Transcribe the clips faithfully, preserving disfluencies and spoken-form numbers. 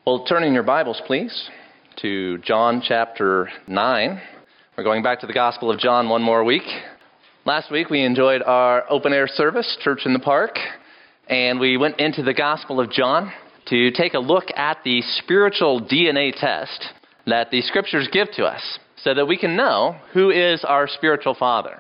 Well, turn in your Bibles, please, to John chapter nine. We're going back to the Gospel of John one more week. Last week we enjoyed our open-air service, Church in the Park, and we went into the Gospel of John to take a look at the spiritual D N A test that the Scriptures give to us so that we can know who is our spiritual father.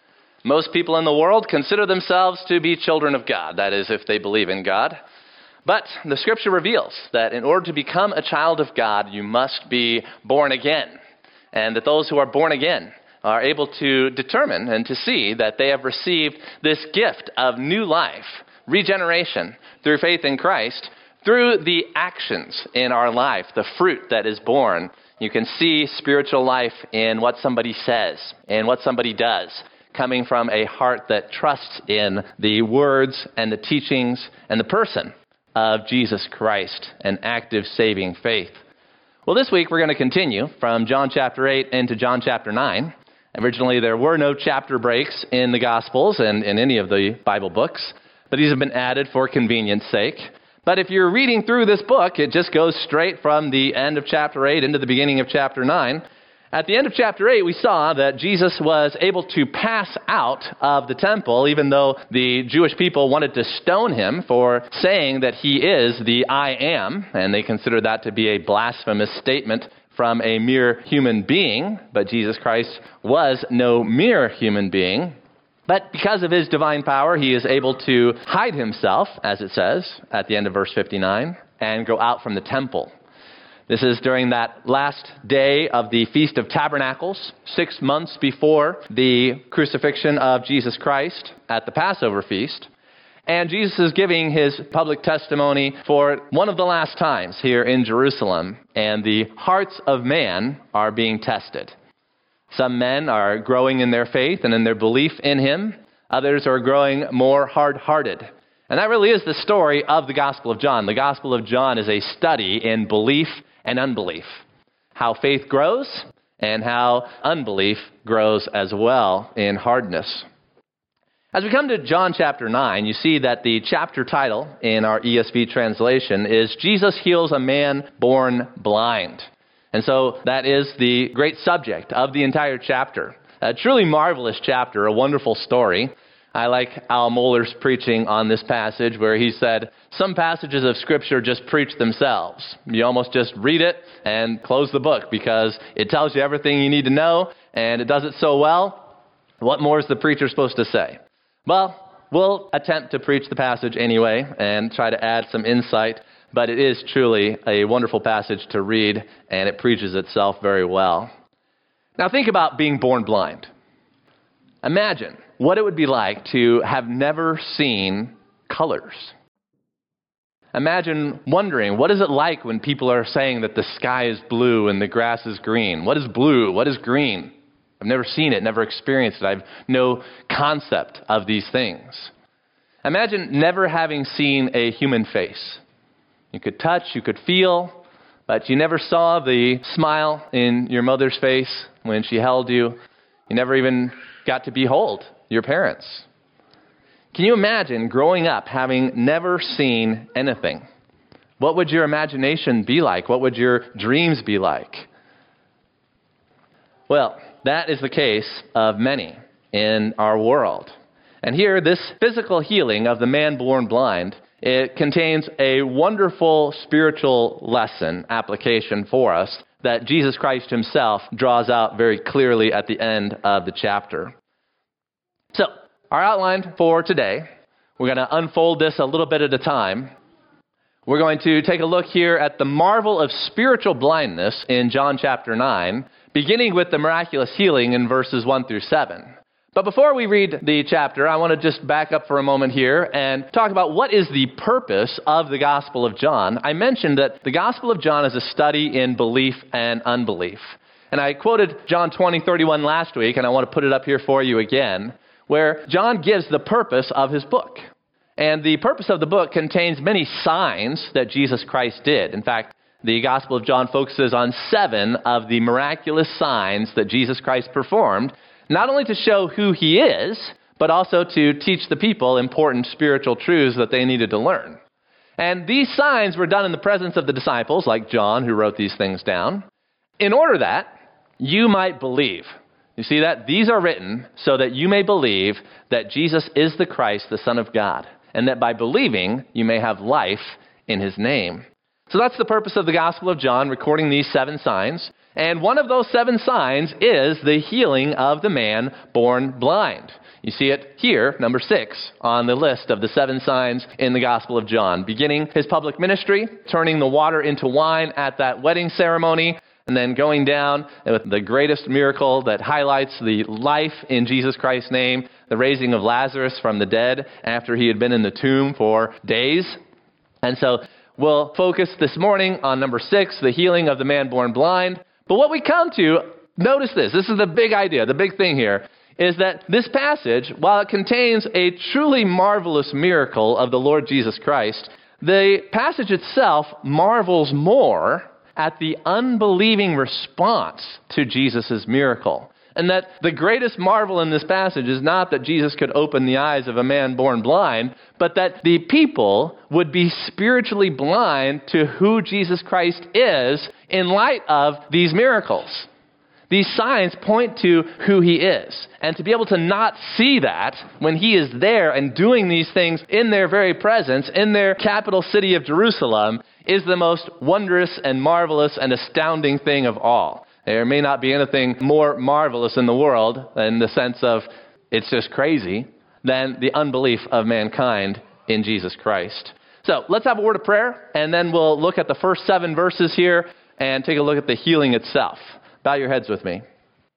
Most people in the world consider themselves to be children of God, that is, if they believe in God. But the Scripture reveals that in order to become a child of God, you must be born again. And that those who are born again are able to determine and to see that they have received this gift of new life, regeneration, through faith in Christ, through the actions in our life, the fruit that is born. You can see spiritual life in what somebody says and what somebody does, coming from a heart that trusts in the words and the teachings and the person of Jesus Christ, an active saving faith. Well, this week we're going to continue from John chapter eight into John chapter nine. Originally, there were no chapter breaks in the Gospels and in any of the Bible books, but these have been added for convenience sake. But if you're reading through this book, it just goes straight from the end of chapter eight into the beginning of chapter nine. At the end of chapter eight, we saw that Jesus was able to pass out of the temple, even though the Jewish people wanted to stone him for saying that he is the I Am, and they considered that to be a blasphemous statement from a mere human being. But Jesus Christ was no mere human being. But because of his divine power, he is able to hide himself, as it says at the end of verse fifty-nine, and go out from the temple. This is during that last day of the Feast of Tabernacles, six months before the crucifixion of Jesus Christ at the Passover feast. And Jesus is giving his public testimony for one of the last times here in Jerusalem, and the hearts of man are being tested. Some men are growing in their faith and in their belief in him. Others are growing more hard-hearted. And that really is the story of the Gospel of John. The Gospel of John is a study in belief and unbelief, how faith grows and how unbelief grows as well in hardness. As we come to John chapter nine, you see that the chapter title in our E S V translation is Jesus Heals a Man Born Blind. And so that is the great subject of the entire chapter. A truly marvelous chapter, a wonderful story. I like Al Mohler's preaching on this passage where he said, some passages of Scripture just preach themselves. You almost just read it and close the book because it tells you everything you need to know, and it does it so well. What more is the preacher supposed to say? Well, we'll attempt to preach the passage anyway and try to add some insight, but it is truly a wonderful passage to read, and it preaches itself very well. Now think about being born blind. Imagine what it would be like to have never seen colors. Imagine wondering, what is it like when people are saying that the sky is blue and the grass is green? What is blue? What is green? I've never seen it, never experienced it. I have no concept of these things. Imagine never having seen a human face. You could touch, you could feel, but you never saw the smile in your mother's face when she held you. You never even got to behold your parents. Can you imagine growing up having never seen anything? What would your imagination be like? What would your dreams be like? Well, that is the case of many in our world. And here, this physical healing of the man born blind, it contains a wonderful spiritual lesson application for us that Jesus Christ himself draws out very clearly at the end of the chapter. So, our outline for today, we're going to unfold this a little bit at a time. We're going to take a look here at the marvel of spiritual blindness in John chapter nine, beginning with the miraculous healing in verses one through seven. But before we read the chapter, I want to just back up for a moment here and talk about what is the purpose of the Gospel of John. I mentioned that the Gospel of John is a study in belief and unbelief. And I quoted John twenty thirty-one last week, and I want to put it up here for you again, where John gives the purpose of his book. And the purpose of the book contains many signs that Jesus Christ did. In fact, the Gospel of John focuses on seven of the miraculous signs that Jesus Christ performed, not only to show who he is, but also to teach the people important spiritual truths that they needed to learn. And these signs were done in the presence of the disciples, like John, who wrote these things down, in order that you might believe. You see that? These are written so that you may believe that Jesus is the Christ, the Son of God, and that by believing you may have life in his name. So that's the purpose of the Gospel of John, recording these seven signs. And one of those seven signs is the healing of the man born blind. You see it here, number six, on the list of the seven signs in the Gospel of John. Beginning his public ministry, turning the water into wine at that wedding ceremony, and then going down with the greatest miracle that highlights the life in Jesus Christ's name, the raising of Lazarus from the dead after he had been in the tomb for days. And so we'll focus this morning on number six, the healing of the man born blind. But what we come to, notice this, this is the big idea, the big thing here, is that this passage, while it contains a truly marvelous miracle of the Lord Jesus Christ, the passage itself marvels more at the unbelieving response to Jesus' miracle. And that the greatest marvel in this passage is not that Jesus could open the eyes of a man born blind, but that the people would be spiritually blind to who Jesus Christ is in light of these miracles. These signs point to who he is. And to be able to not see that when he is there and doing these things in their very presence, in their capital city of Jerusalem, is the most wondrous and marvelous and astounding thing of all. There may not be anything more marvelous in the world in the sense of it's just crazy than the unbelief of mankind in Jesus Christ. So let's have a word of prayer, and then we'll look at the first seven verses here and take a look at the healing itself. Bow your heads with me.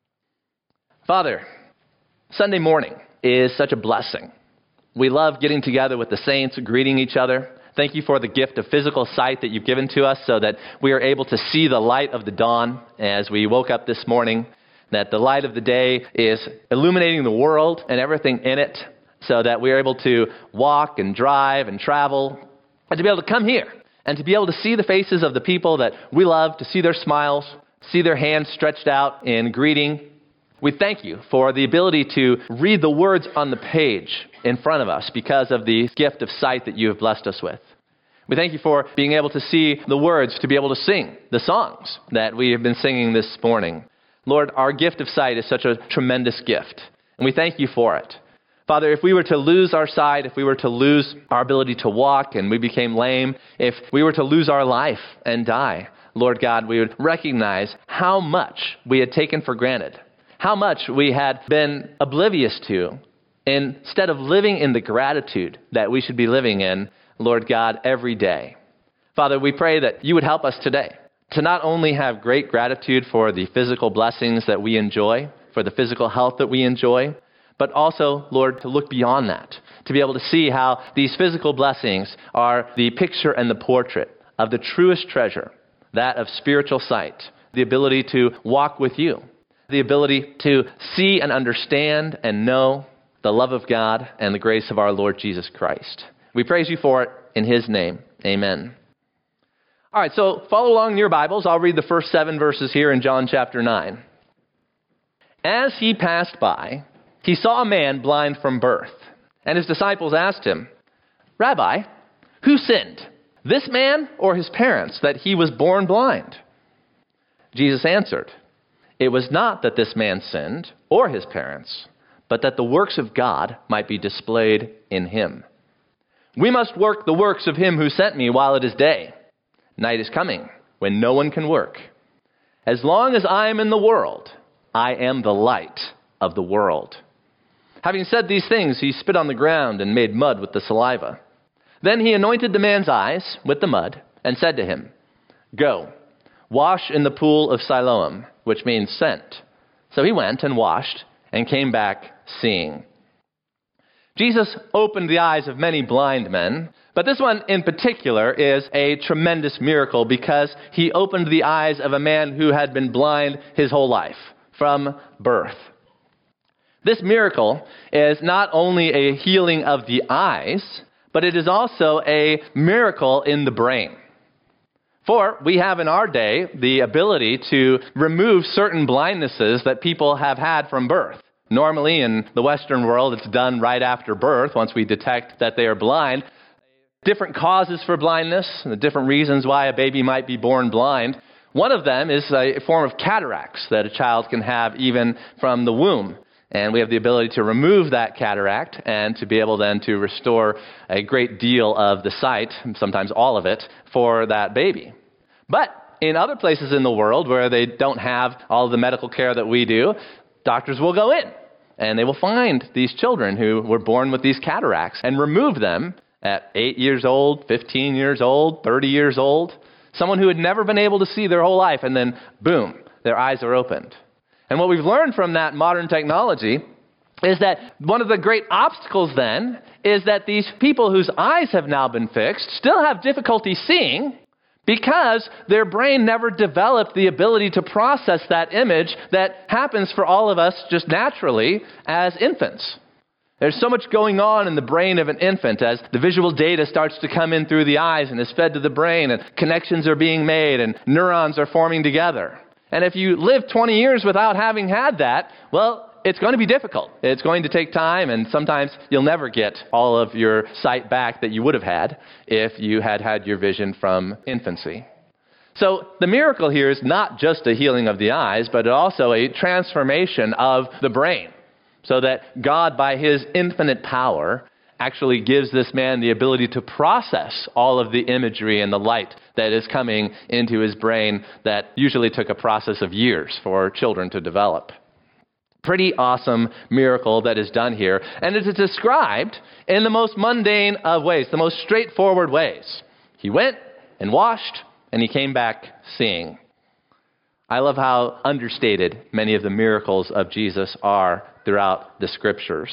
Father, Sunday morning is such a blessing. We love getting together with the saints, greeting each other. Thank you for the gift of physical sight that you've given to us so that we are able to see the light of the dawn as we woke up this morning, that the light of the day is illuminating the world and everything in it so that we are able to walk and drive and travel and to be able to come here and to be able to see the faces of the people that we love, to see their smiles, see their hands stretched out in greeting. We thank you for the ability to read the words on the page in front of us because of the gift of sight that you have blessed us with. We thank you for being able to see the words, to be able to sing the songs that we have been singing this morning. Lord, our gift of sight is such a tremendous gift, and we thank you for it. Father, if we were to lose our sight, if we were to lose our ability to walk and we became lame, if we were to lose our life and die, Lord God, we would recognize how much we had taken for granted, how much we had been oblivious to, instead of living in the gratitude that we should be living in, Lord God, every day. Father, we pray that you would help us today to not only have great gratitude for the physical blessings that we enjoy, for the physical health that we enjoy, but also, Lord, to look beyond that, to be able to see how these physical blessings are the picture and the portrait of the truest treasure, that of spiritual sight, the ability to walk with you, the ability to see and understand and know the love of God and the grace of our Lord Jesus Christ. We praise you for it in his name. Amen. All right, so follow along in your Bibles. I'll read the first seven verses here in John chapter nine. As he passed by, he saw a man blind from birth, and his disciples asked him, "Rabbi, who sinned, this man or his parents, that he was born blind?" Jesus answered, "It was not that this man sinned or his parents, but that the works of God might be displayed in him. We must work the works of him who sent me while it is day. Night is coming when no one can work. As long as I am in the world, I am the light of the world." Having said these things, he spit on the ground and made mud with the saliva. Then he anointed the man's eyes with the mud and said to him, "Go, wash in the pool of Siloam," which means sent. So he went and washed and came back seeing. Jesus opened the eyes of many blind men, but this one in particular is a tremendous miracle because he opened the eyes of a man who had been blind his whole life, from birth. This miracle is not only a healing of the eyes, but it is also a miracle in the brain. For we have in our day the ability to remove certain blindnesses that people have had from birth. Normally in the Western world, it's done right after birth. Once we detect that they are blind, different causes for blindness, and the different reasons why a baby might be born blind. One of them is a form of cataracts that a child can have even from the womb. And we have the ability to remove that cataract and to be able then to restore a great deal of the sight, sometimes all of it, for that baby. But in other places in the world where they don't have all of the medical care that we do, doctors will go in and they will find these children who were born with these cataracts and remove them at eight years old, fifteen years old, thirty years old. Someone who had never been able to see their whole life, and then, boom, their eyes are opened. And what we've learned from that modern technology is that one of the great obstacles then is that these people whose eyes have now been fixed still have difficulty seeing because their brain never developed the ability to process that image that happens for all of us just naturally as infants. There's so much going on in the brain of an infant as the visual data starts to come in through the eyes and is fed to the brain, and connections are being made and neurons are forming together. And if you live twenty years without having had that, well, it's going to be difficult. It's going to take time, and sometimes you'll never get all of your sight back that you would have had if you had had your vision from infancy. So the miracle here is not just a healing of the eyes, but also a transformation of the brain, so that God, by his infinite power, actually gives this man the ability to process all of the imagery and the light that is coming into his brain that usually took a process of years for children to develop. Pretty awesome miracle that is done here. And it is described in the most mundane of ways, the most straightforward ways. He went and washed, and he came back seeing. I love how understated many of the miracles of Jesus are throughout the Scriptures.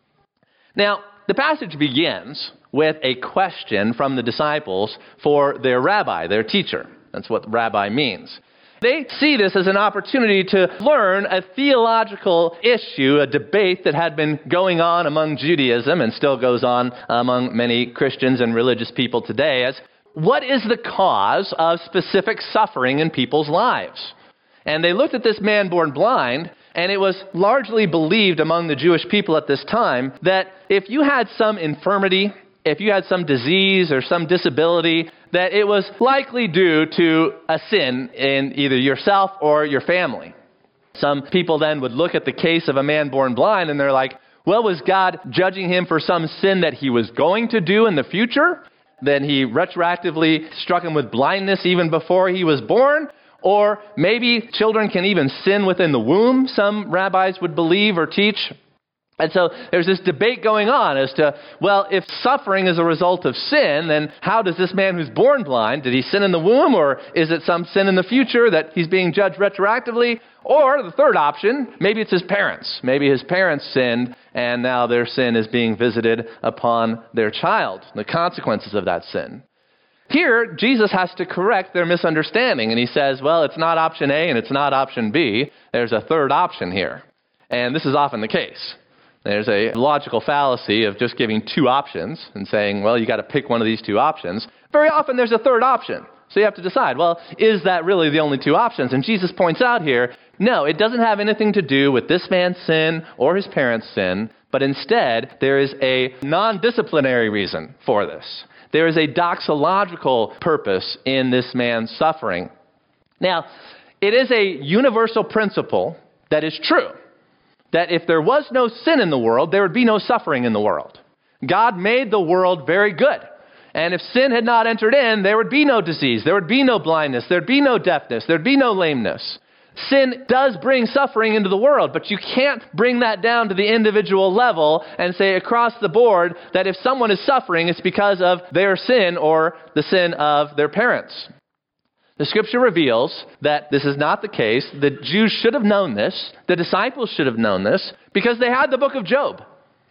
Now, the passage begins with a question from the disciples for their rabbi, their teacher. That's what rabbi means. They see this as an opportunity to learn a theological issue, a debate that had been going on among Judaism and still goes on among many Christians and religious people today, as what is the cause of specific suffering in people's lives? And they looked at this man born blind, and it was largely believed among the Jewish people at this time that if you had some infirmity, if you had some disease or some disability, that it was likely due to a sin in either yourself or your family. Some people then would look at the case of a man born blind and they're like, well, was God judging him for some sin that he was going to do in the future? Then he retroactively struck him with blindness even before he was born? Or maybe children can even sin within the womb, some rabbis would believe or teach. And so there's this debate going on as to, well, if suffering is a result of sin, then how does this man who's born blind, did he sin in the womb, or is it some sin in the future that he's being judged retroactively? Or the third option, maybe it's his parents. Maybe his parents sinned, and now their sin is being visited upon their child, the consequences of that sin. Here, Jesus has to correct their misunderstanding, and he says, well, it's not option A and it's not option B. There's a third option here. And this is often the case. There's a logical fallacy of just giving two options and saying, well, you got to pick one of these two options. Very often there's a third option. So you have to decide, well, is that really the only two options? And Jesus points out here, no, it doesn't have anything to do with this man's sin or his parents' sin, but instead there is a non-disciplinary reason for this. There is a doxological purpose in this man's suffering. Now, it is a universal principle that is true, that if there was no sin in the world, there would be no suffering in the world. God made the world very good. And if sin had not entered in, there would be no disease, there would be no blindness, there would be no deafness, there would be no lameness. Sin does bring suffering into the world, but you can't bring that down to the individual level and say across the board that if someone is suffering, it's because of their sin or the sin of their parents. The Scripture reveals that this is not the case. The Jews should have known this. The disciples should have known this because they had the book of Job.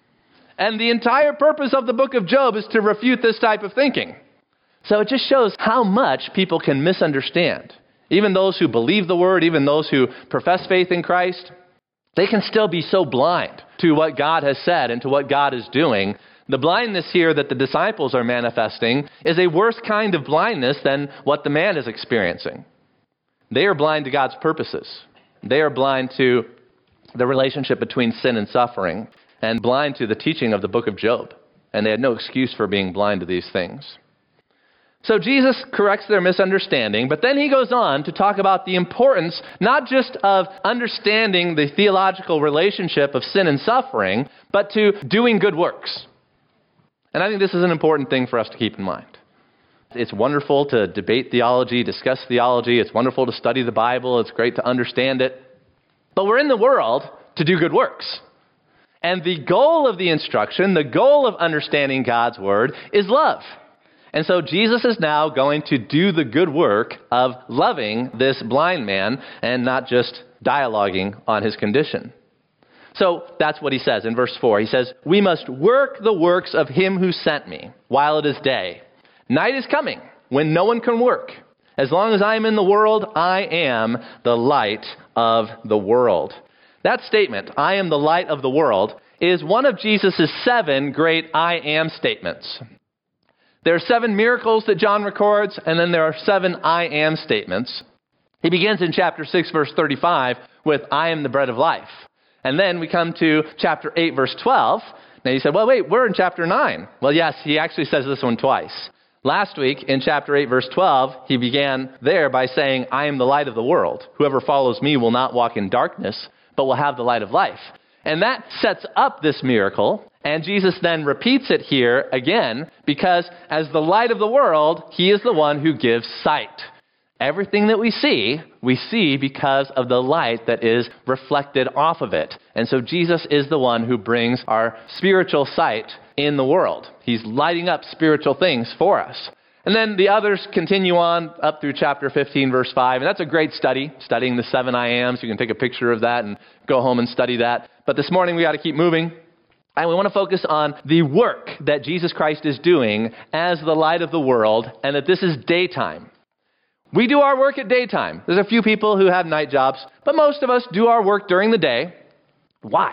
And the entire purpose of the book of Job is to refute this type of thinking. So it just shows how much people can misunderstand. Even those who believe the word, even those who profess faith in Christ, they can still be so blind to what God has said and to what God is doing. The blindness here that the disciples are manifesting is a worse kind of blindness than what the man is experiencing. They are blind to God's purposes. They are blind to the relationship between sin and suffering, and blind to the teaching of the book of Job. and they had no excuse for being blind to these things. So Jesus corrects their misunderstanding, but then he goes on to talk about the importance not just of understanding the theological relationship of sin and suffering, but to doing good works. And I think this is an important thing for us to keep in mind. It's wonderful to debate theology, discuss theology. It's wonderful to study the Bible. It's great to understand it. But we're in the world to do good works. And the goal of the instruction, the goal of understanding God's word is love. And so Jesus is now going to do the good work of loving this blind man and not just dialoguing on his condition. So that's what he says in verse four. He says, "We must work the works of him who sent me while it is day. Night is coming when no one can work. As long as I am in the world, I am the light of the world." That statement, "I am the light of the world," is one of Jesus' seven great I am statements. There are seven miracles that John records, and then there are seven I am statements. He begins in chapter six, verse thirty-five, with "I am the bread of life." And then we come to chapter eight, verse twelve. Now you said, well, wait, we're in chapter nine. Well, yes, he actually says this one twice. Last week, in chapter eight, verse twelve, he began there by saying, "I am the light of the world. Whoever follows me will not walk in darkness, but will have the light of life." And that sets up this miracle. And Jesus then repeats it here again, because as the light of the world, he is the one who gives sight. Everything that we see, we see because of the light that is reflected off of it. And so Jesus is the one who brings our spiritual sight in the world. He's lighting up spiritual things for us. And then the others continue on up through chapter fifteen, verse five. And that's a great study, studying the seven I ams. You can take a picture of that and go home and study that. But this morning we got to keep moving. And we want to focus on the work that Jesus Christ is doing as the light of the world, and that this is daytime. We do our work at daytime. There's a few people who have night jobs, but most of us do our work during the day. Why?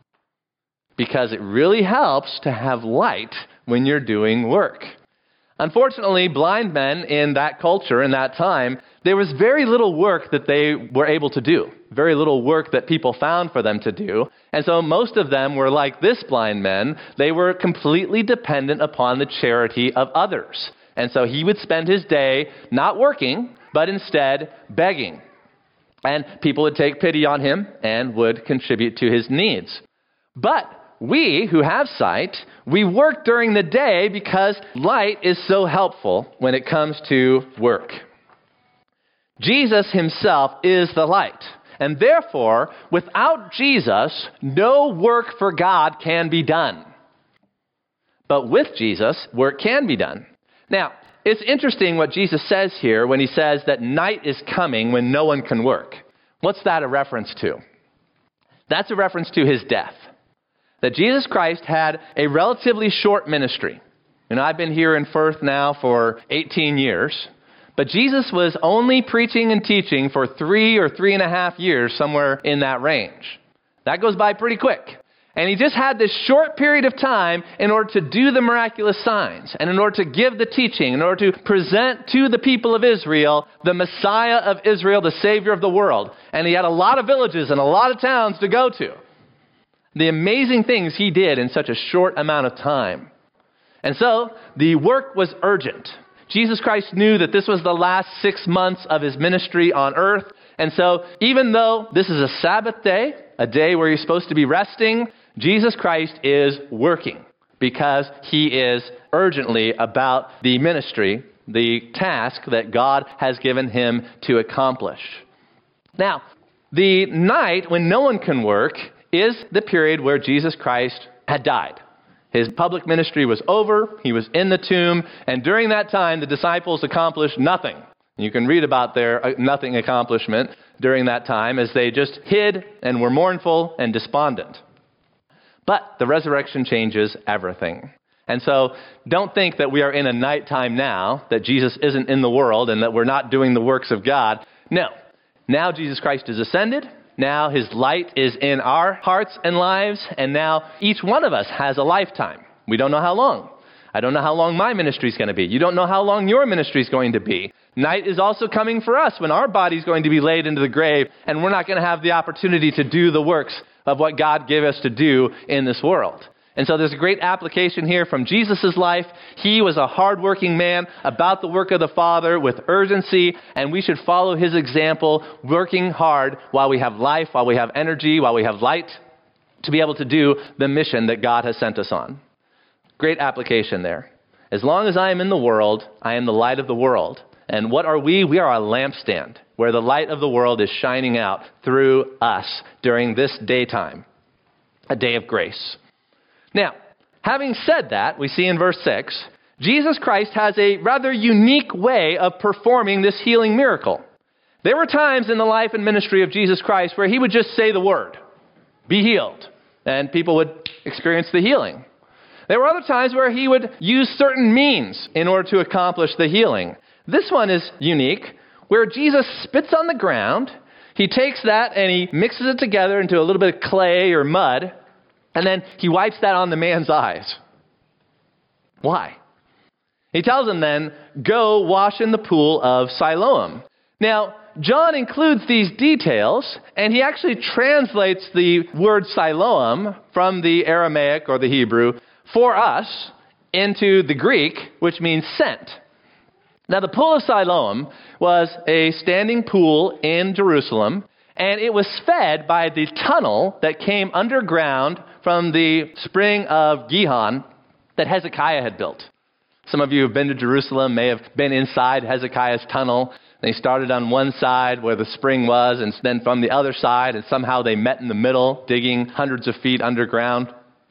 Because it really helps to have light when you're doing work. Unfortunately, blind men in that culture, in that time, there was very little work that they were able to do. Very little work that people found for them to do. And so most of them were like this blind men. They were completely dependent upon the charity of others. And so he would spend his day not working, but instead begging. And people would take pity on him and would contribute to his needs. But we who have sight, we work during the day because light is so helpful when it comes to work. Jesus himself is the light. And therefore, without Jesus, no work for God can be done. But with Jesus, work can be done. Now, it's interesting what Jesus says here when he says that night is coming when no one can work. What's that a reference to? That's a reference to his death. That Jesus Christ had a relatively short ministry. You know, I've been here in Firth now for eighteen years. But Jesus was only preaching and teaching for three or three and a half years, somewhere in that range. That goes by pretty quick. And he just had this short period of time in order to do the miraculous signs, and in order to give the teaching, in order to present to the people of Israel the Messiah of Israel, the Savior of the world. And he had a lot of villages and a lot of towns to go to. The amazing things he did in such a short amount of time. And so the work was urgent. Jesus Christ knew that this was the last six months of his ministry on earth. And so even though this is a Sabbath day, a day where you're supposed to be resting, Jesus Christ is working because he is urgently about the ministry, the task that God has given him to accomplish. Now, the night when no one can work is the period where Jesus Christ had died. His public ministry was over. He was in the tomb. And during that time, the disciples accomplished nothing. You can read about their nothing accomplishment during that time as they just hid and were mournful and despondent. But the resurrection changes everything. And so don't think that we are in a nighttime now, that Jesus isn't in the world and that we're not doing the works of God. No. Now Jesus Christ is ascended. Now his light is in our hearts and lives, and now each one of us has a lifetime. We don't know how long. I don't know how long my ministry is going to be. You don't know how long your ministry is going to be. Night is also coming for us when our body is going to be laid into the grave, and we're not going to have the opportunity to do the works of what God gave us to do in this world. And so there's a great application here from Jesus' life. He was a hardworking man about the work of the Father with urgency, and we should follow his example, working hard while we have life, while we have energy, while we have light, to be able to do the mission that God has sent us on. Great application there. As long as I am in the world, I am the light of the world. And what are we? We are a lampstand where the light of the world is shining out through us during this daytime, a day of grace. Now, having said that, we see in verse six, Jesus Christ has a rather unique way of performing this healing miracle. There were times in the life and ministry of Jesus Christ where he would just say the word, be healed, and people would experience the healing. There were other times where he would use certain means in order to accomplish the healing. This one is unique, where Jesus spits on the ground, he takes that and he mixes it together into a little bit of clay or mud, and then he wipes that on the man's eyes. Why? He tells him then, go wash in the pool of Siloam. Now, John includes these details, and he actually translates the word Siloam from the Aramaic or the Hebrew for us into the Greek, which means sent. Now, the pool of Siloam was a standing pool in Jerusalem, and it was fed by the tunnel that came underground from the spring of Gihon that Hezekiah had built. Some of you who have been to Jerusalem may have been inside Hezekiah's tunnel. They started on one side where the spring was, and then from the other side, and somehow they met in the middle, digging hundreds of feet underground.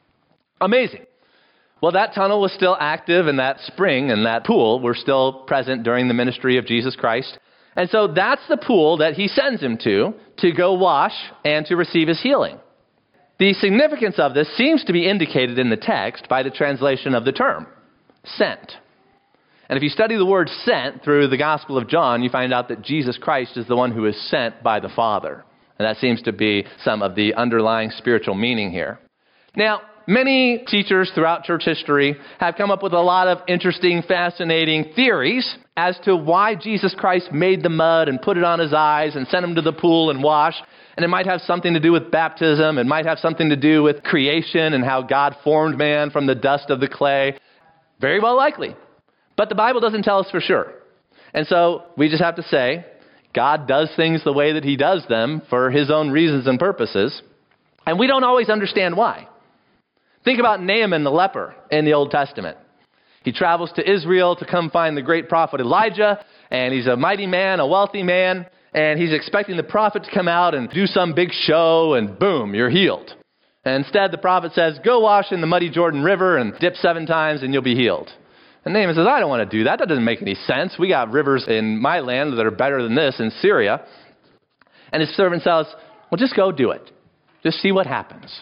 Amazing. Well, that tunnel was still active, and that spring and that pool were still present during the ministry of Jesus Christ. And so that's the pool that he sends him to, to go wash and to receive his healing. The significance of this seems to be indicated in the text by the translation of the term, sent. And if you study the word sent through the Gospel of John, you find out that Jesus Christ is the one who is sent by the Father. And that seems to be some of the underlying spiritual meaning here. Now, many teachers throughout church history have come up with a lot of interesting, fascinating theories as to why Jesus Christ made the mud and put it on his eyes and sent him to the pool and wash. And it might have something to do with baptism. It might have something to do with creation and how God formed man from the dust of the clay. Very well likely. But the Bible doesn't tell us for sure. And so we just have to say, God does things the way that he does them for his own reasons and purposes. And we don't always understand why. Think about Naaman the leper in the Old Testament. He travels to Israel to come find the great prophet Elijah, and he's a mighty man, a wealthy man, and he's expecting the prophet to come out and do some big show, and boom, you're healed. And instead, the prophet says, go wash in the muddy Jordan River and dip seven times and you'll be healed. And Naaman says, I don't want to do that. That doesn't make any sense. We got rivers in my land that are better than this in Syria. And his servant says, well, just go do it. Just see what happens.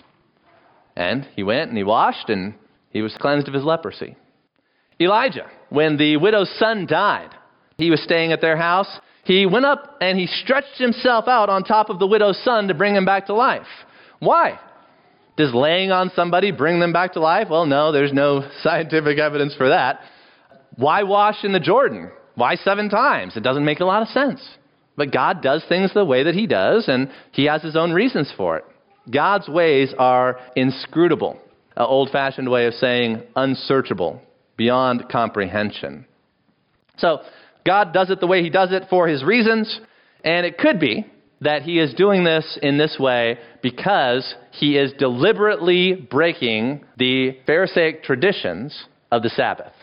And he went and he washed and he was cleansed of his leprosy. Elijah, when the widow's son died, he was staying at their house. He went up and he stretched himself out on top of the widow's son to bring him back to life. Why? Does laying on somebody bring them back to life? Well, no, there's no scientific evidence for that. Why wash in the Jordan? Why seven times? It doesn't make a lot of sense. But God does things the way that he does, and he has his own reasons for it. God's ways are inscrutable, an old-fashioned way of saying unsearchable, beyond comprehension. So God does it the way he does it for his reasons, and it could be that he is doing this in this way because he is deliberately breaking the Pharisaic traditions of the Sabbath.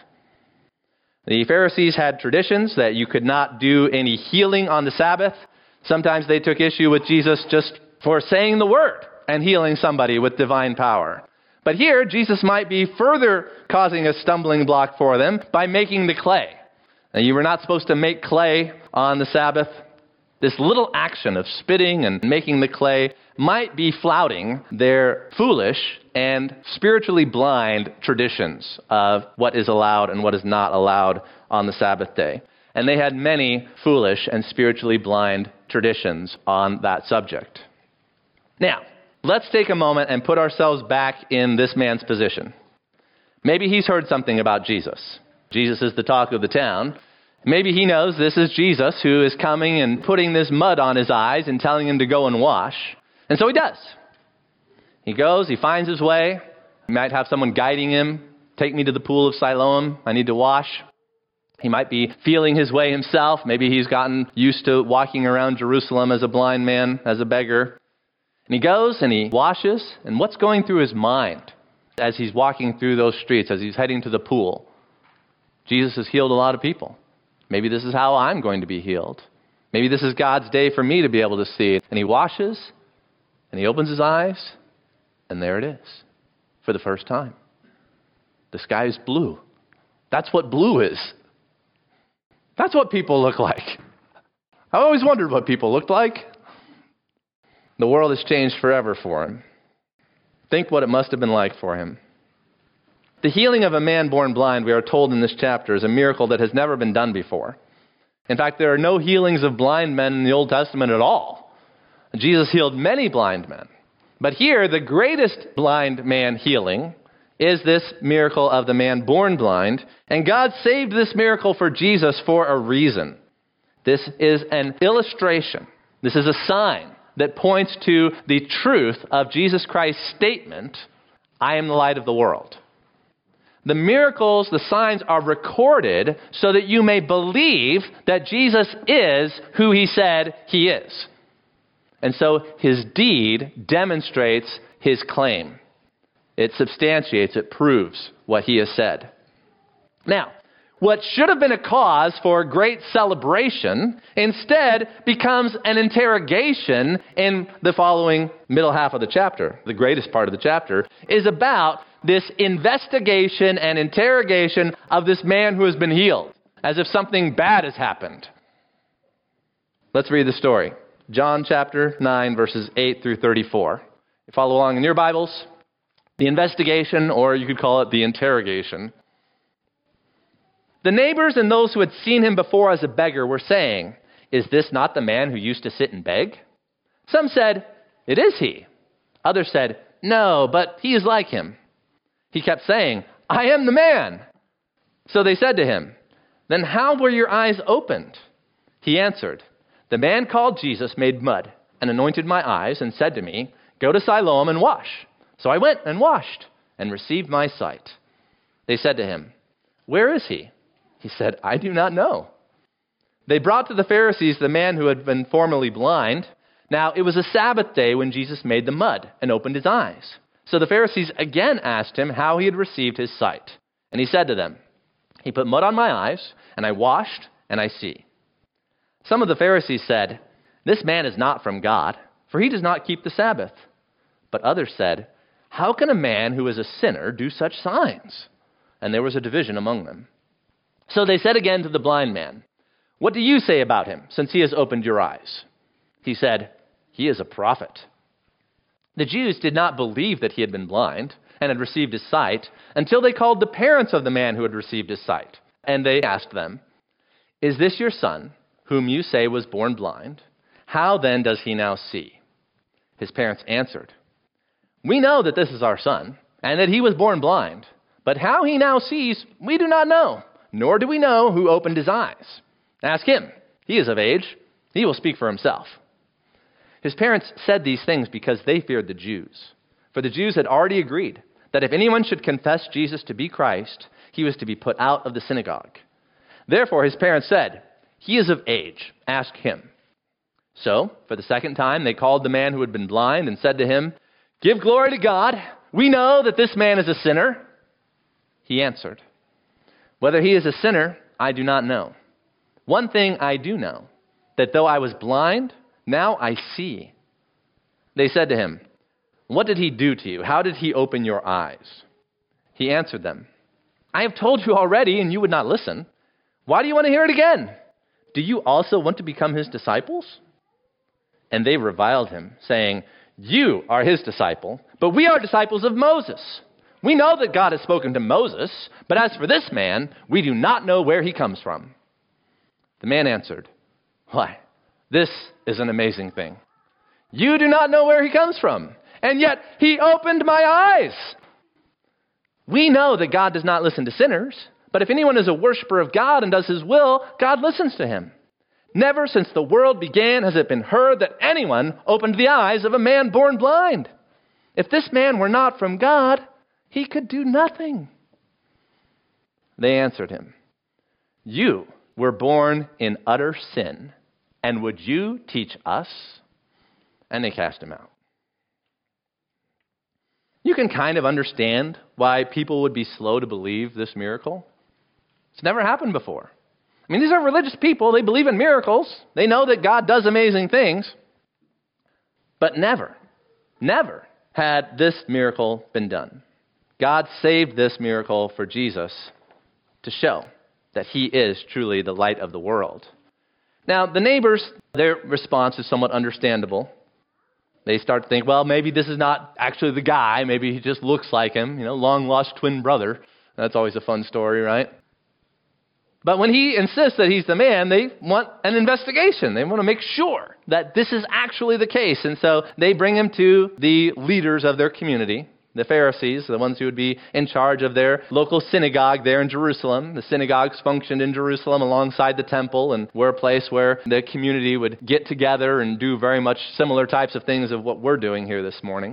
The Pharisees had traditions that you could not do any healing on the Sabbath. Sometimes they took issue with Jesus just for saying the word and healing somebody with divine power. But here, Jesus might be further causing a stumbling block for them by making the clay. Now, you were not supposed to make clay on the Sabbath. This little action of spitting and making the clay might be flouting their foolish and spiritually blind traditions of what is allowed and what is not allowed on the Sabbath day. And they had many foolish and spiritually blind traditions on that subject. Now, let's take a moment and put ourselves back in this man's position. Maybe he's heard something about Jesus. Jesus is the talk of the town. Maybe he knows this is Jesus who is coming and putting this mud on his eyes and telling him to go and wash. And so he does. He goes, he finds his way He might have someone guiding him. Take me to the pool of Siloam. I need to wash. He might be feeling his way himself. Maybe he's gotten used to walking around Jerusalem as a blind man, as a beggar. And he goes and he washes. And what's going through his mind as he's walking through those streets, as he's heading to the pool? Jesus has healed a lot of people. Maybe this is how I'm going to be healed. Maybe this is God's day for me to be able to see it. And he washes, and he opens his eyes, and there it is, for the first time. The sky is blue. That's what blue is. That's what people look like. I always wondered what people looked like. The world has changed forever for him. Think what it must have been like for him. The healing of a man born blind, we are told in this chapter, is a miracle that has never been done before. In fact, there are no healings of blind men in the Old Testament at all. Jesus healed many blind men. But here, the greatest blind man healing is this miracle of the man born blind. And God saved this miracle for Jesus for a reason. This is an illustration. This is a sign that points to the truth of Jesus Christ's statement, I am the light of the world. The miracles, the signs are recorded so that you may believe that Jesus is who he said he is. And so his deed demonstrates his claim. It substantiates, it proves what he has said. Now, what should have been a cause for great celebration instead becomes an interrogation in the following middle half of the chapter. The greatest part of the chapter is about this investigation and interrogation of this man who has been healed, as if something bad has happened. Let's read the story. John chapter nine, verses eight through thirty-four. You follow along in your Bibles. The investigation, or you could call it the interrogation. The neighbors and those who had seen him before as a beggar were saying, "Is this not the man who used to sit and beg?" Some said, "It is he." Others said, "No, but he is like him." He kept saying, "I am the man." So they said to him, "Then how were your eyes opened?" He answered, "The man called Jesus made mud and anointed my eyes and said to me, 'Go to Siloam and wash.' So I went and washed and received my sight." They said to him, "Where is he?" He said, "I do not know." They brought to the Pharisees the man who had been formerly blind. Now it was a Sabbath day when Jesus made the mud and opened his eyes. So the Pharisees again asked him how he had received his sight. And he said to them, "He put mud on my eyes, and I washed, and I see." Some of the Pharisees said, "This man is not from God, for he does not keep the Sabbath." But others said, "How can a man who is a sinner do such signs?" And there was a division among them. So they said again to the blind man, "What do you say about him, since he has opened your eyes?" He said, "He is a prophet." The Jews did not believe that he had been blind and had received his sight until they called the parents of the man who had received his sight. And they asked them, "Is this your son, whom you say was born blind? How then does he now see?" His parents answered, "We know that this is our son, and that he was born blind. But how he now sees, we do not know, nor do we know who opened his eyes. Ask him. He is of age. He will speak for himself." His parents said these things because they feared the Jews. For the Jews had already agreed that if anyone should confess Jesus to be Christ, he was to be put out of the synagogue. Therefore his parents said, "He is of age. Ask him." So, for the second time, they called the man who had been blind and said to him, "Give glory to God. We know that this man is a sinner." He answered, "Whether he is a sinner, I do not know. One thing I do know, that though I was blind, now I see." They said to him, "What did he do to you? How did he open your eyes?" He answered them, "I have told you already, and you would not listen. Why do you want to hear it again? Do you also want to become his disciples?" And they reviled him, saying, "You are his disciple, but we are disciples of Moses. We know that God has spoken to Moses, but as for this man, we do not know where he comes from." The man answered, "Why, this is an amazing thing. You do not know where he comes from, and yet he opened my eyes. We know that God does not listen to sinners, but if anyone is a worshiper of God and does his will, God listens to him. Never since the world began has it been heard that anyone opened the eyes of a man born blind. If this man were not from God, He could do nothing. They answered him, "You were born in utter sin, and would you teach us?" And they cast him out. You can kind of understand why people would be slow to believe this miracle. It's never happened before. I mean, these are religious people. They believe in miracles. They know that God does amazing things. But never, never had this miracle been done. God saved this miracle for Jesus to show that he is truly the light of the world. Now, the neighbors, their response is somewhat understandable. They start to think, well, maybe this is not actually the guy. Maybe he just looks like him, you know, long-lost twin brother. That's always a fun story, right? But when he insists that he's the man, they want an investigation. They want to make sure that this is actually the case. And so they bring him to the leaders of their community, the Pharisees, the ones who would be in charge of their local synagogue there in Jerusalem. The synagogues functioned in Jerusalem alongside the temple and were a place where the community would get together and do very much similar types of things of what we're doing here this morning.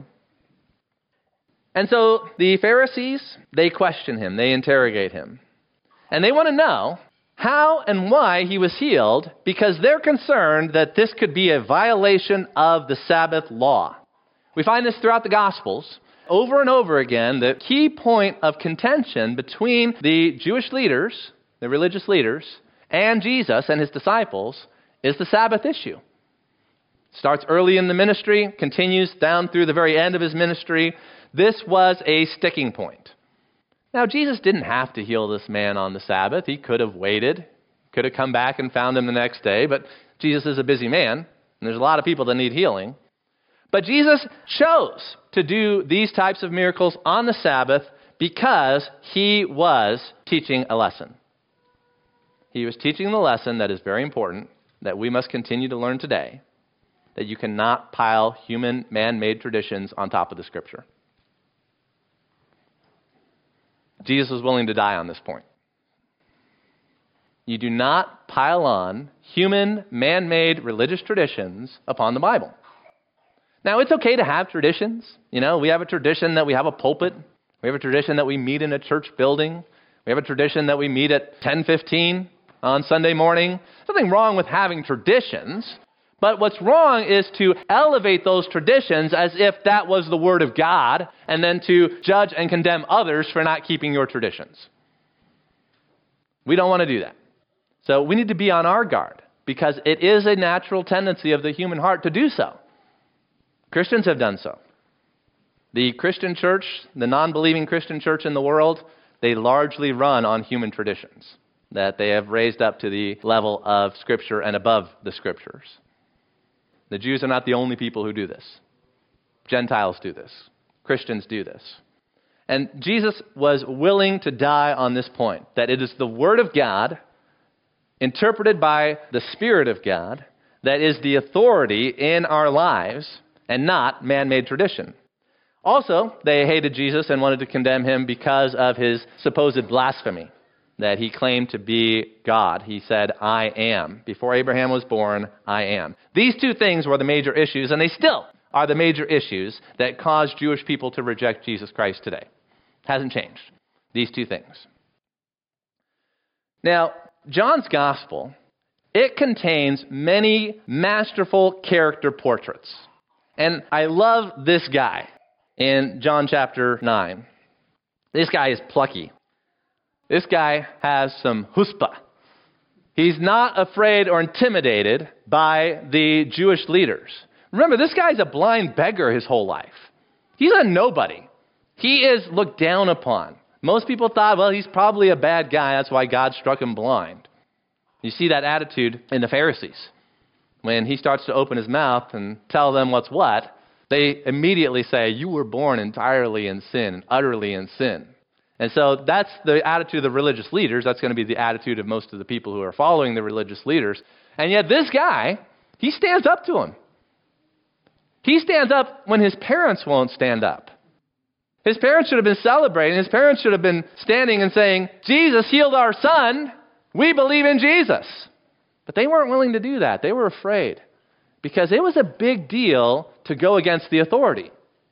And so the Pharisees, they question him. They interrogate him. And they want to know how and why he was healed, because they're concerned that this could be a violation of the Sabbath law. We find this throughout the Gospels. Over and over again, the key point of contention between the Jewish leaders, the religious leaders, and Jesus and his disciples is the Sabbath issue. Starts early in the ministry, continues down through the very end of his ministry. This was a sticking point. Now, Jesus didn't have to heal this man on the Sabbath. He could have waited, could have come back and found him the next day, but Jesus is a busy man, and there's a lot of people that need healing. But Jesus chose to do these types of miracles on the Sabbath because he was teaching a lesson. He was teaching the lesson that is very important, that we must continue to learn today, that you cannot pile human, man-made traditions on top of the Scripture. Jesus was willing to die on this point. You do not pile on human, man-made religious traditions upon the Bible. Now, it's okay to have traditions. You know, we have a tradition that we have a pulpit. We have a tradition that we meet in a church building. We have a tradition that we meet at ten fifteen on Sunday morning. There's nothing wrong with having traditions. But what's wrong is to elevate those traditions as if that was the Word of God, and then to judge and condemn others for not keeping your traditions. We don't want to do that. So we need to be on our guard, because it is a natural tendency of the human heart to do so. Christians have done so. The Christian church, the non-believing Christian church in the world, they largely run on human traditions that they have raised up to the level of Scripture and above the Scriptures. The Jews are not the only people who do this. Gentiles do this. Christians do this. And Jesus was willing to die on this point, that it is the Word of God, interpreted by the Spirit of God, that is the authority in our lives, and not man-made tradition. Also, they hated Jesus and wanted to condemn him because of his supposed blasphemy, that he claimed to be God. He said, I am. Before Abraham was born, I am. These two things were the major issues, and they still are the major issues that cause Jewish people to reject Jesus Christ today. Hasn't changed. These two things. Now, John's Gospel, it contains many masterful character portraits. And I love this guy in John chapter nine. This guy is plucky. This guy has some chutzpah. He's not afraid or intimidated by the Jewish leaders. Remember, this guy's a blind beggar his whole life. He's a nobody. He is looked down upon. Most people thought, well, he's probably a bad guy. That's why God struck him blind. You see that attitude in the Pharisees. When he starts to open his mouth and tell them what's what, they immediately say, you were born entirely in sin, utterly in sin. And so that's the attitude of the religious leaders. That's going to be the attitude of most of the people who are following the religious leaders. And yet this guy, he stands up to him. He stands up when his parents won't stand up. His parents should have been celebrating. His parents should have been standing and saying, Jesus healed our son. We believe in Jesus. But they weren't willing to do that. They were afraid because it was a big deal to go against the authority. It's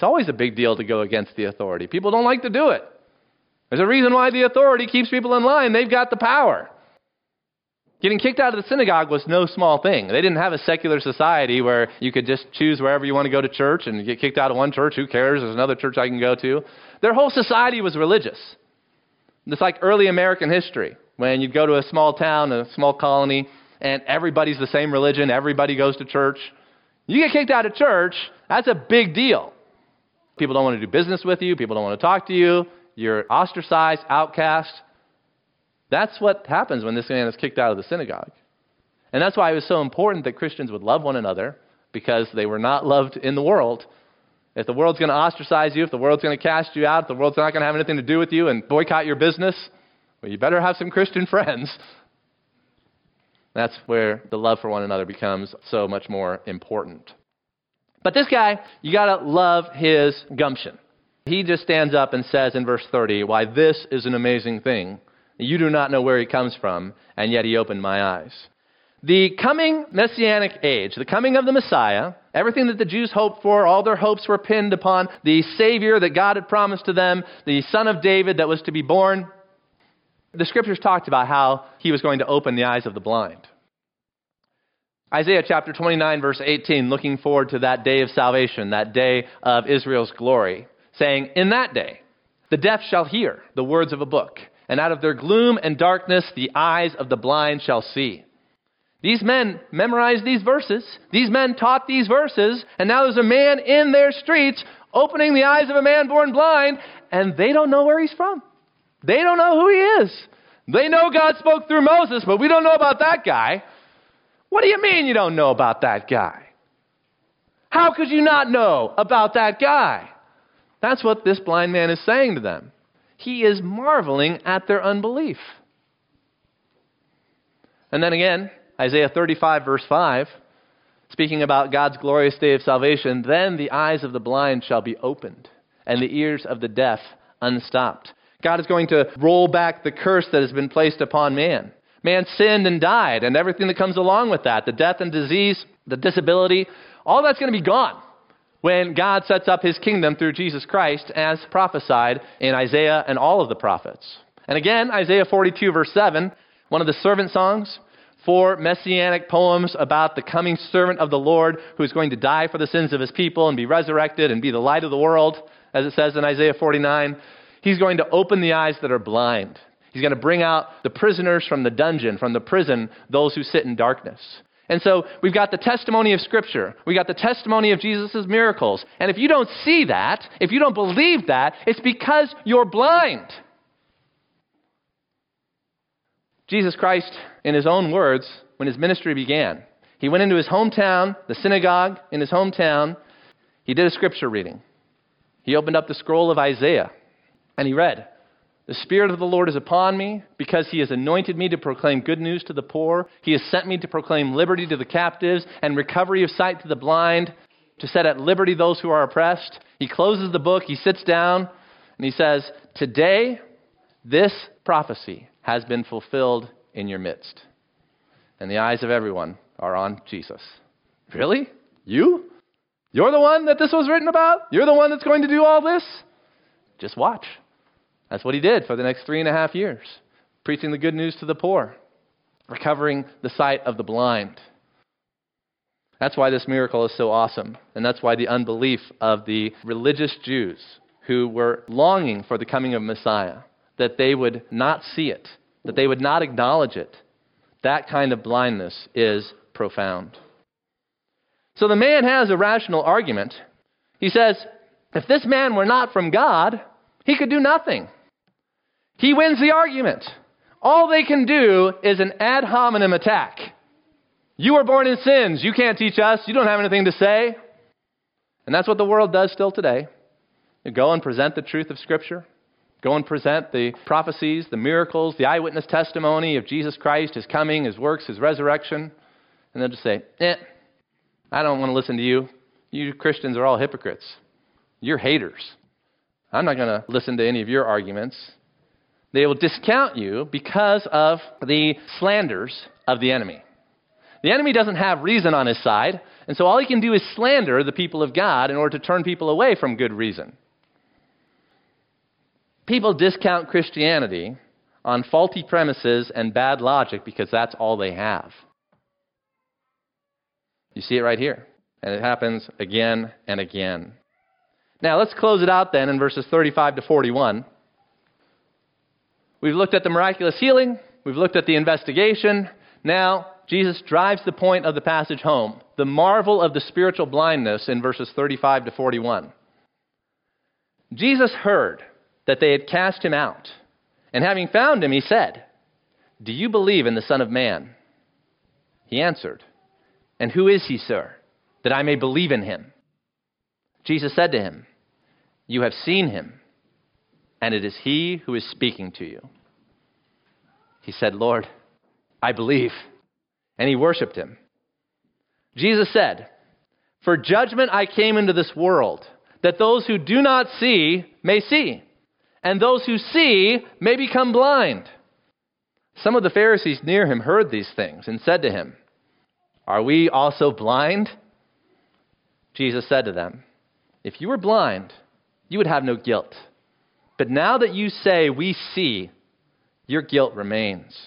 always a big deal to go against the authority. People don't like to do it. There's a reason why the authority keeps people in line. They've got the power. Getting kicked out of the synagogue was no small thing. They didn't have a secular society where you could just choose wherever you want to go to church and get kicked out of one church. Who cares? There's another church I can go to. Their whole society was religious. It's like early American history, when you'd go to a small town, a small colony, and everybody's the same religion. Everybody goes to church. You get kicked out of church, that's a big deal. People don't want to do business with you. People don't want to talk to you. You're ostracized, outcast. That's what happens when this man is kicked out of the synagogue. And that's why it was so important that Christians would love one another, because they were not loved in the world. If the world's going to ostracize you, if the world's going to cast you out, if the world's not going to have anything to do with you and boycott your business, well, you better have some Christian friends. That's where the love for one another becomes so much more important. But this guy, you got to love his gumption. He just stands up and says in verse thirty, "Why, this is an amazing thing. You do not know where he comes from, and yet he opened my eyes." The coming messianic age, the coming of the Messiah, everything that the Jews hoped for, all their hopes were pinned upon the Savior that God had promised to them, the Son of David that was to be born. The Scriptures talked about how he was going to open the eyes of the blind. Isaiah chapter twenty-nine, verse eighteen, looking forward to that day of salvation, that day of Israel's glory, saying, "In that day, the deaf shall hear the words of a book, and out of their gloom and darkness the eyes of the blind shall see." These men memorized these verses. These men taught these verses. And now there's a man in their streets opening the eyes of a man born blind. And they don't know where he's from. They don't know who he is. They know God spoke through Moses, but we don't know about that guy. What do you mean you don't know about that guy? How could you not know about that guy? That's what this blind man is saying to them. He is marveling at their unbelief. And then again, Isaiah thirty-five, verse five, speaking about God's glorious day of salvation, "Then the eyes of the blind shall be opened, and the ears of the deaf unstopped." God is going to roll back the curse that has been placed upon man. Man sinned and died, and everything that comes along with that, the death and disease, the disability, all that's going to be gone when God sets up his kingdom through Jesus Christ, as prophesied in Isaiah and all of the prophets. And again, Isaiah forty-two, verse seven, one of the servant songs, four messianic poems about the coming servant of the Lord who is going to die for the sins of his people and be resurrected and be the light of the world, as it says in Isaiah forty-nine. He's going to open the eyes that are blind. He's going to bring out the prisoners from the dungeon, from the prison, those who sit in darkness. And so we've got the testimony of Scripture. We've got the testimony of Jesus' miracles. And if you don't see that, if you don't believe that, it's because you're blind. Jesus Christ, in his own words, when his ministry began, he went into his hometown, the synagogue in his hometown. He did a scripture reading. He opened up the scroll of Isaiah, and he read, "The Spirit of the Lord is upon me, because he has anointed me to proclaim good news to the poor. He has sent me to proclaim liberty to the captives and recovery of sight to the blind, to set at liberty those who are oppressed." He closes the book, he sits down, and he says, "Today, this prophecy has been fulfilled in your midst." And the eyes of everyone are on Jesus. Really? You? You're the one that this was written about? You're the one that's going to do all this? Just watch. That's what he did for the next three and a half years, preaching the good news to the poor, recovering the sight of the blind. That's why this miracle is so awesome. And that's why the unbelief of the religious Jews who were longing for the coming of Messiah, that they would not see it, that they would not acknowledge it. That kind of blindness is profound. So the man has a rational argument. He says, if this man were not from God, he could do nothing. He wins the argument. All they can do is an ad hominem attack. You were born in sins. You can't teach us. You don't have anything to say. And that's what the world does still today. You go and present the truth of Scripture. Go and present the prophecies, the miracles, the eyewitness testimony of Jesus Christ, his coming, his works, his resurrection. And they'll just say, eh, I don't want to listen to you. You Christians are all hypocrites. You're haters. I'm not going to listen to any of your arguments. They will discount you because of the slanders of the enemy. The enemy doesn't have reason on his side, and so all he can do is slander the people of God in order to turn people away from good reason. People discount Christianity on faulty premises and bad logic because that's all they have. You see it right here, and it happens again and again. Now, let's close it out then in verses thirty-five to forty-one. We've looked at the miraculous healing. We've looked at the investigation. Now, Jesus drives the point of the passage home, the marvel of the spiritual blindness in verses thirty-five to forty-one. Jesus heard that they had cast him out, and having found him, he said, "Do you believe in the Son of Man?" He answered, "And who is he, sir, that I may believe in him?" Jesus said to him, "You have seen him, and it is he who is speaking to you." He said, "Lord, I believe." And he worshiped him. Jesus said, "For judgment I came into this world, that those who do not see may see, and those who see may become blind." Some of the Pharisees near him heard these things and said to him, "Are we also blind?" Jesus said to them, "If you were blind, you would have no guilt. But now that you say, 'We see,' your guilt remains."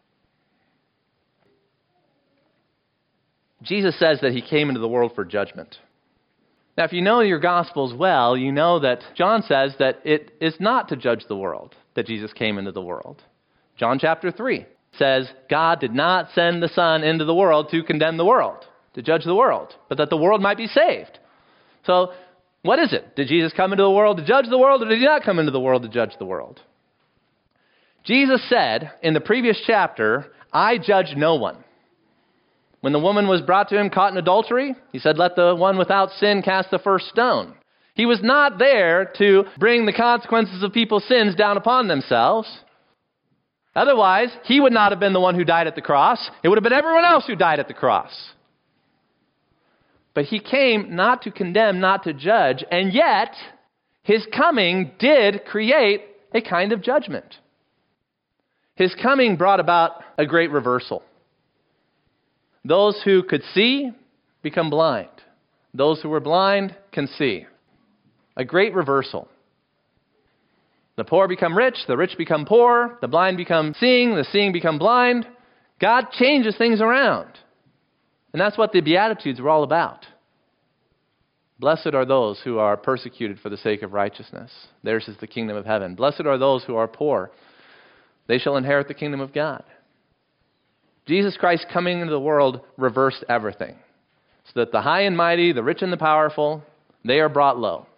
Jesus says that he came into the world for judgment. Now, if you know your Gospels well, you know that John says that it is not to judge the world that Jesus came into the world. John chapter three says, God did not send the Son into the world to condemn the world, to judge the world, but that the world might be saved. So, what is it? Did Jesus come into the world to judge the world, or did he not come into the world to judge the world? Jesus said in the previous chapter, "I judge no one." When the woman was brought to him caught in adultery, he said, "Let the one without sin cast the first stone." He was not there to bring the consequences of people's sins down upon themselves. Otherwise, he would not have been the one who died at the cross. It would have been everyone else who died at the cross. But he came not to condemn, not to judge, and yet his coming did create a kind of judgment. His coming brought about a great reversal. Those who could see become blind. Those who were blind can see. A great reversal. The poor become rich, the rich become poor, the blind become seeing, the seeing become blind. God changes things around. And that's what the Beatitudes were all about. Blessed are those who are persecuted for the sake of righteousness. Theirs is the kingdom of heaven. Blessed are those who are poor. They shall inherit the kingdom of God. Jesus Christ coming into the world reversed everything. So that the high and mighty, the rich and the powerful, they are brought low.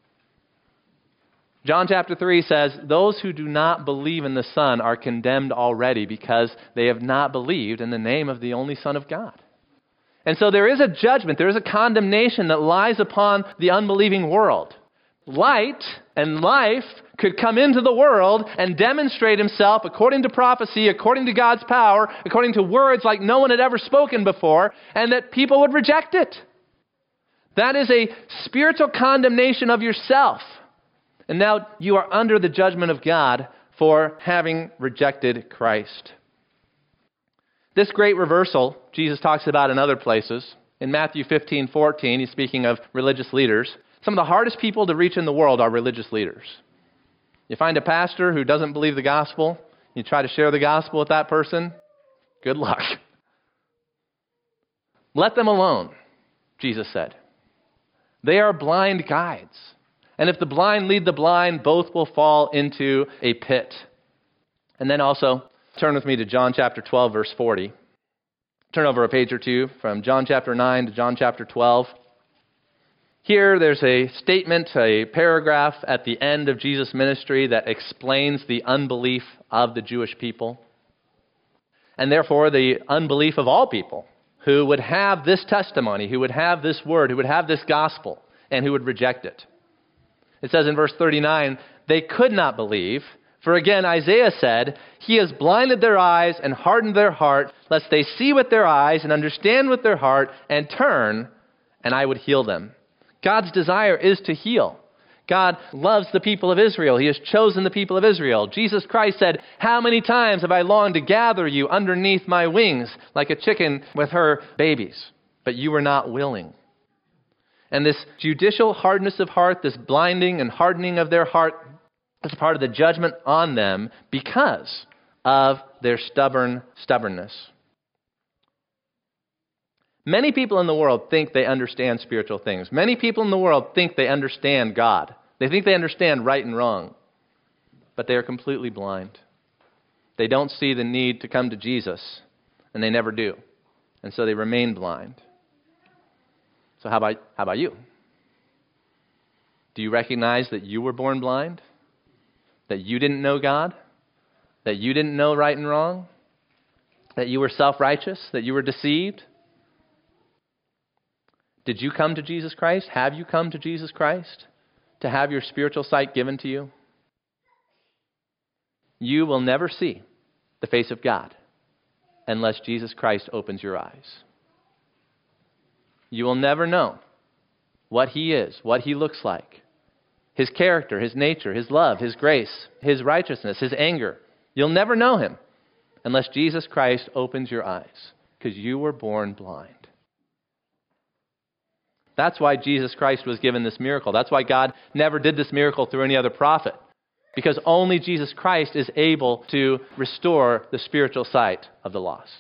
John chapter three says, those who do not believe in the Son are condemned already because they have not believed in the name of the only Son of God. And so there is a judgment, there is a condemnation that lies upon the unbelieving world. Light and life could come into the world and demonstrate himself according to prophecy, according to God's power, according to words like no one had ever spoken before, and that people would reject it. That is a spiritual condemnation of yourself. And now you are under the judgment of God for having rejected Christ. This great reversal, Jesus talks about in other places. In Matthew fifteen fourteen, he's speaking of religious leaders. Some of the hardest people to reach in the world are religious leaders. You find a pastor who doesn't believe the gospel, you try to share the gospel with that person, good luck. Let them alone, Jesus said. They are blind guides. And if the blind lead the blind, both will fall into a pit. And then also, turn with me to John chapter twelve, verse forty. Turn over a page or two from John chapter nine to John chapter twelve. Here there's a statement, a paragraph at the end of Jesus' ministry that explains the unbelief of the Jewish people. And therefore the unbelief of all people who would have this testimony, who would have this word, who would have this gospel, and who would reject it. It says in verse thirty-nine, they could not believe, for again Isaiah said, he has blinded their eyes and hardened their heart, lest they see with their eyes and understand with their heart and turn, and I would heal them. God's desire is to heal. God loves the people of Israel. He has chosen the people of Israel. Jesus Christ said, "How many times have I longed to gather you underneath my wings like a chicken with her babies, but you were not willing." And this judicial hardness of heart, this blinding and hardening of their heart, is part of the judgment on them because of their stubborn stubbornness. Many people in the world think they understand spiritual things. Many people in the world think they understand God. They think they understand right and wrong. But they are completely blind. They don't see the need to come to Jesus, and they never do. And so they remain blind. So how about, how about you? Do you recognize that you were born blind? That you didn't know God? That you didn't know right and wrong? That you were self-righteous? That you were deceived? Did you come to Jesus Christ? Have you come to Jesus Christ to have your spiritual sight given to you? You will never see the face of God unless Jesus Christ opens your eyes. You will never know what He is, what He looks like, His character, His nature, His love, His grace, His righteousness, His anger. You'll never know Him unless Jesus Christ opens your eyes, because you were born blind. That's why Jesus Christ was given this miracle. That's why God never did this miracle through any other prophet, because only Jesus Christ is able to restore the spiritual sight of the lost.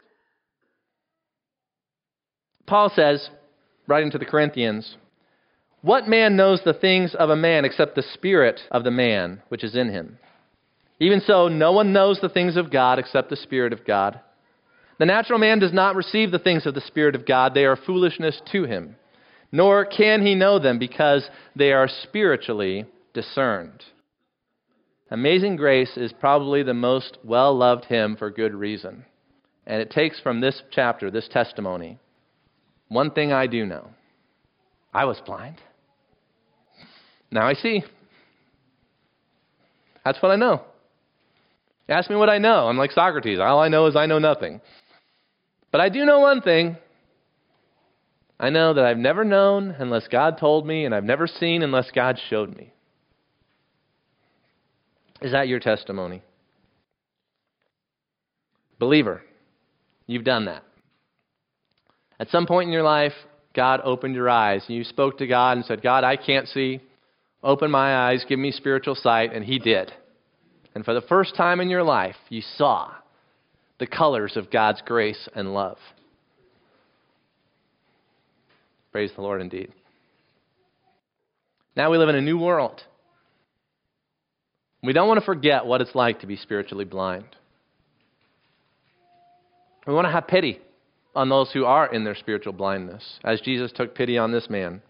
Paul says, writing to the Corinthians, "What man knows the things of a man except the spirit of the man which is in him? Even so, no one knows the things of God except the Spirit of God. The natural man does not receive the things of the Spirit of God. They are foolishness to him. Nor can he know them because they are spiritually discerned." Amazing Grace is probably the most well-loved hymn for good reason. And it takes from this chapter, this testimony, one thing I do know. I was blind. Now I see. That's what I know. Ask me what I know. I'm like Socrates. All I know is I know nothing. But I do know one thing. I know that I've never known unless God told me, and I've never seen unless God showed me. Is that your testimony? Believer, you've done that. At some point in your life, God opened your eyes, and you spoke to God and said, "God, I can't see. Open my eyes, give me spiritual sight," and He did. And for the first time in your life, you saw the colors of God's grace and love. Praise the Lord indeed. Now we live in a new world. We don't want to forget what it's like to be spiritually blind. We want to have pity on those who are in their spiritual blindness, as Jesus took pity on this man.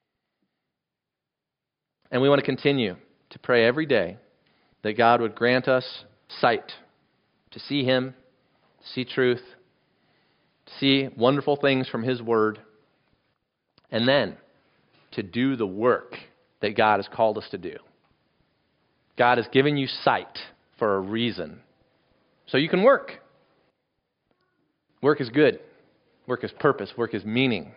And we want to continue to pray every day that God would grant us sight to see Him, to see truth, to see wonderful things from His Word, and then to do the work that God has called us to do. God has given you sight for a reason, so you can work. Work is good. Work is purpose. Work is meaning.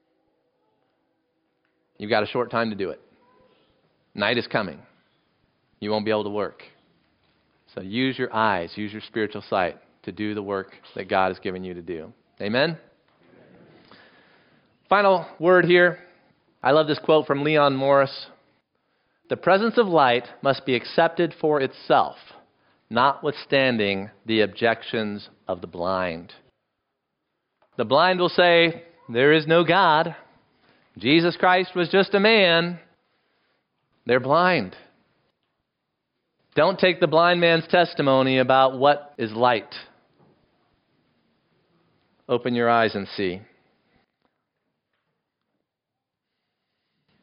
You've got a short time to do it. Night is coming. You won't be able to work. So use your eyes, use your spiritual sight to do the work that God has given you to do. Amen? Final word here. I love this quote from Leon Morris. "The presence of light must be accepted for itself, notwithstanding the objections of the blind." The blind will say, "There is no God. Jesus Christ was just a man." They're blind. Don't take the blind man's testimony about what is light. Open your eyes and see.